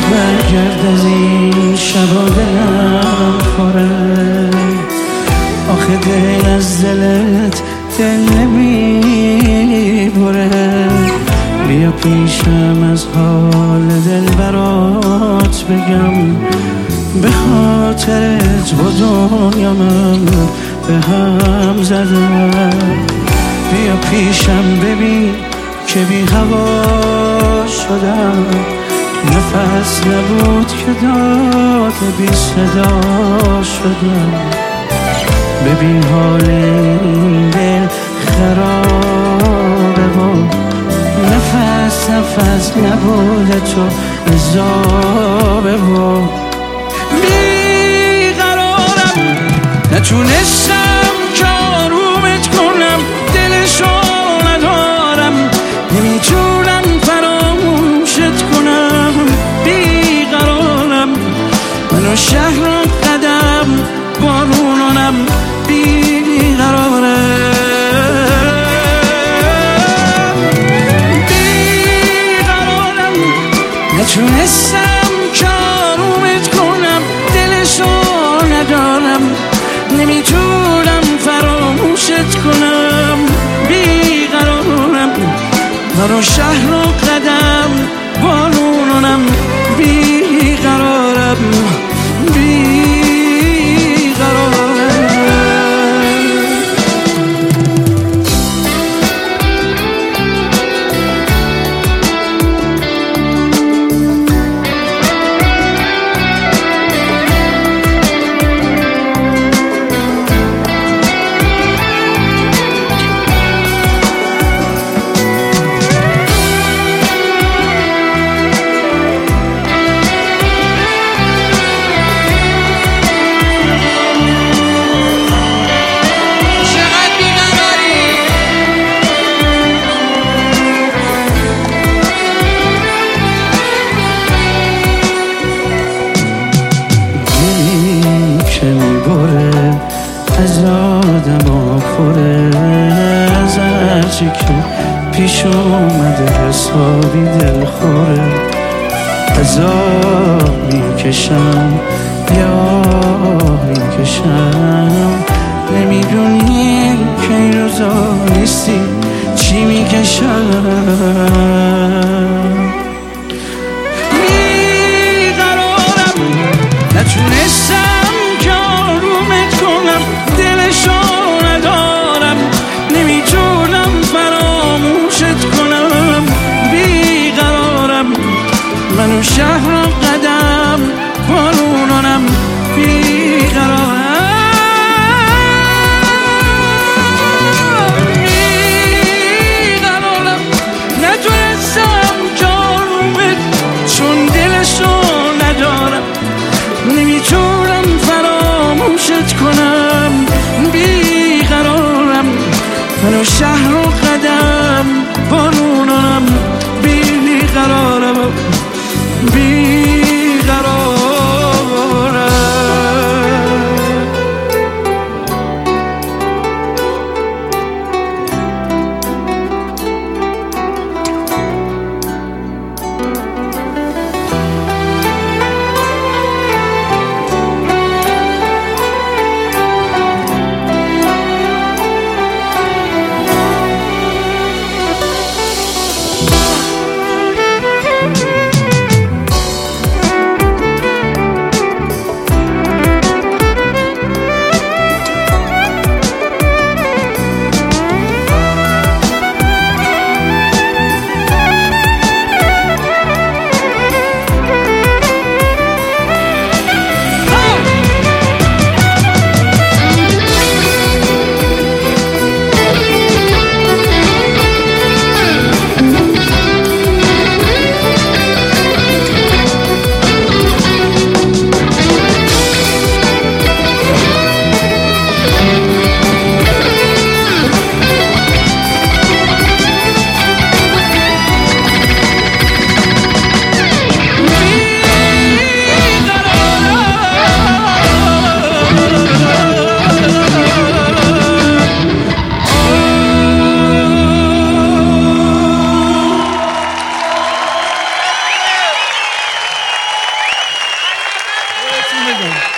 برگرد از این شب و دلم خوره. آخه دل از دلت دل نمیبره. بیا پیشم از حال دل برات بگم، به خاطرت با دنیا من به هم زدم. بیا پیشم ببین که بی هوا شدم، نفس نبود که داد بی صدا شدم. ببین حال این دل خرابه و نفس نبود تو عذابه و بیقرارم. نتونستم که آرومت کنم، دلشو ندارم، نمیتونم فراموشت کنم. بیقرارم، منو شهر قدم بارونم بیقرارم. نتونستم که آرومت کنم، دلشو ندارم، نمیتونم فراموشت کنم. بیقرارم، منو شهر و قدم بارونم بیقرارم. از آدم پره، از هرچی که پیش اومده حسابی دل خوره. از آب میکشم یا میکشم، نمیدونی که این روزا نیستی چی میکشم. بیقرارم، نتونستم که آرومت کنم، دلشو ندارم، نمیتونم فراموشت کنم. بیقرارم، منو شهر قدم بارونم بیقرارم. بیقرارم، نتونستم که دمت گرم.